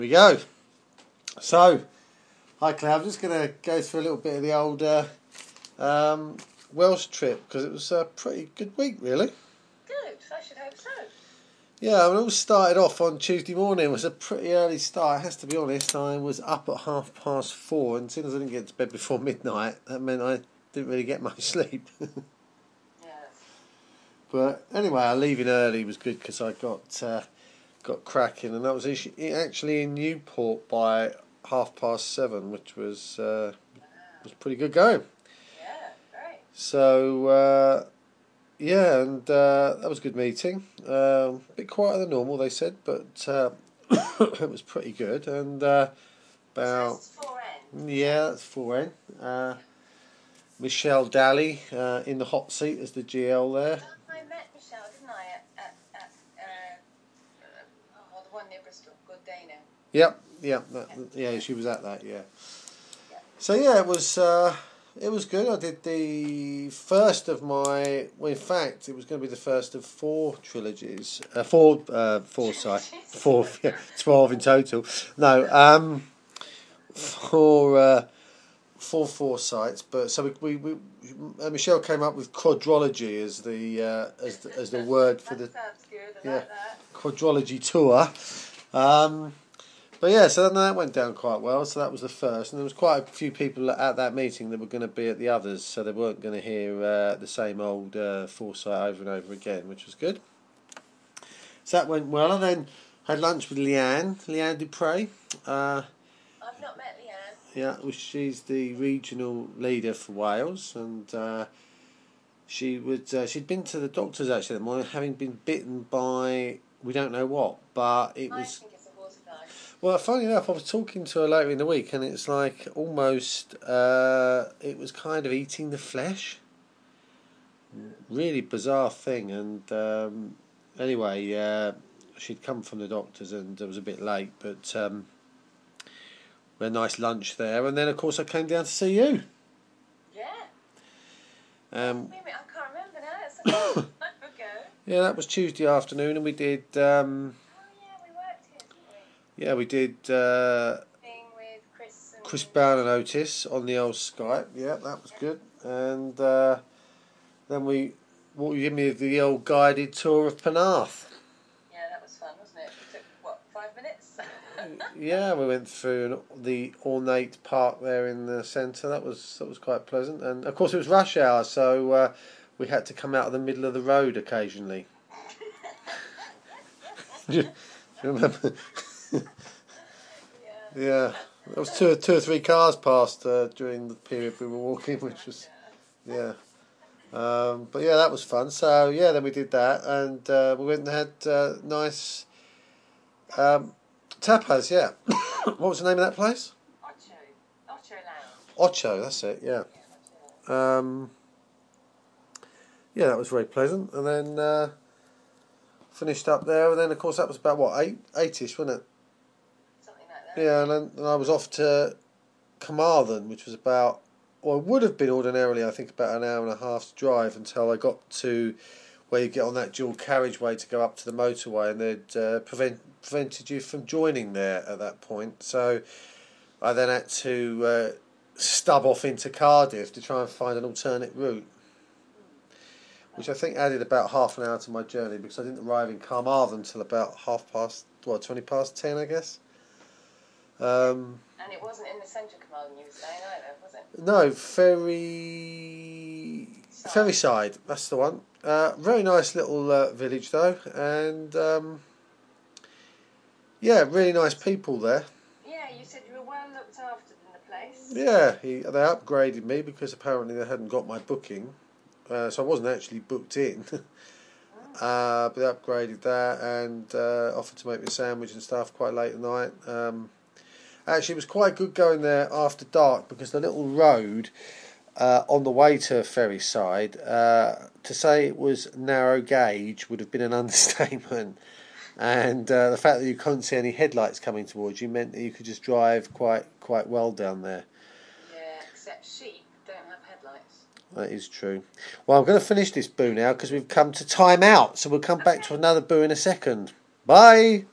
Here we go. So, hi Claire, I'm just going to go through a little bit of the old Welsh trip because it was a pretty good week, really. Good, I should hope so. Yeah, it all started off on Tuesday morning. It was a pretty early start, it has to be honest. I was up at 4:30, and as soon as I didn't get to bed before midnight, that meant I didn't really get much sleep. Yes. But anyway, leaving early was good because I got cracking, and that was actually in Newport by 7:30, which was pretty good going. Yeah, great. So yeah, and that was a good meeting. A bit quieter than normal, they said, but it was pretty good. And about So that's 4N. yeah, that's 4N. Michelle Daly in the hot seat as the GL there. I met Michelle, didn't I, at the one near Bristol, Good Dana. Yeah, she was at that. Yeah. So yeah, it was good. I did the first of my. Well, in fact, it was going to be the first of 4 trilogies. 4 yeah, 12 in total. No, 4 foresights. But so we Michelle came up with quadrology as the word for the That sounds good. I like that. quadrology tour. But yeah, so then that went down quite well. So that was the first, and there was quite a few people at that meeting that were going to be at the others, so they weren't going to hear the same old foresight over and over again, which was good. So that went well, and then had lunch with Leanne Dupre. I've not met Leanne. Yeah, she's the regional leader for Wales, and she'd been to the doctors actually that morning, having been bitten by we don't know what, but it I was. think it's a waterfly. Well, funny enough, I was talking to her later in the week, and it's like almost it was kind of eating the flesh. Really bizarre thing, and anyway, she'd come from the doctors, and it was a bit late, but we had a nice lunch there, and then of course I came down to see you. Yeah. Um, I can't remember now. It's a long time ago. yeah, that was Tuesday afternoon, and we did. Oh yeah, we worked here, didn't we? Yeah, we did. Thing with Chris and Chris Brown and Otis on the old Skype. Yeah, that was good. And then you give me the old guided tour of Penarth. Yeah, that was fun, wasn't it? It took, what, 5 minutes? Yeah, we went through the ornate park there in the centre. That was quite pleasant. And of course it was rush hour, so we had to come out of the middle of the road occasionally. Do you remember? Yeah, there was two or three cars passed during the period we were walking, which was yeah. But yeah, that was fun. So yeah, then we did that, and we went and had nice tapas. Yeah, what was the name of that place? Ocho Lounge. Ocho, that's it. Yeah. Yeah, that was very pleasant, and then finished up there, and then of course that was about what 8ish, wasn't it? Something like that. Yeah, and then I was off to Carmarthen, which was about, well, it would have been ordinarily, I think, about an hour and a half's drive until I got to where you get on that dual carriageway to go up to the motorway, and they'd prevented you from joining there at that point. So I then had to stub off into Cardiff to try and find an alternate route, which I think added about half an hour to my journey because I didn't arrive in Carmarthen until about 20 past 10, I guess. And it wasn't in the centre of Carmarthen you were saying either, was it? No, Ferryside, that's the one. Very nice little village though, and yeah, really nice people there. Yeah, you said you were well looked after in the place. Yeah, they upgraded me because apparently they hadn't got my booking, so I wasn't actually booked in. But they upgraded that and offered to make me a sandwich and stuff quite late at night. Actually, it was quite good going there after dark because the little road on the way to Ferryside, to say it was narrow gauge would have been an understatement. And the fact that you couldn't see any headlights coming towards you meant that you could just drive quite well down there. Yeah, except sheep don't have headlights. That is true. Well, I'm going to finish this boo now because we've come to time out, so we'll come back to another boo in a second. Bye!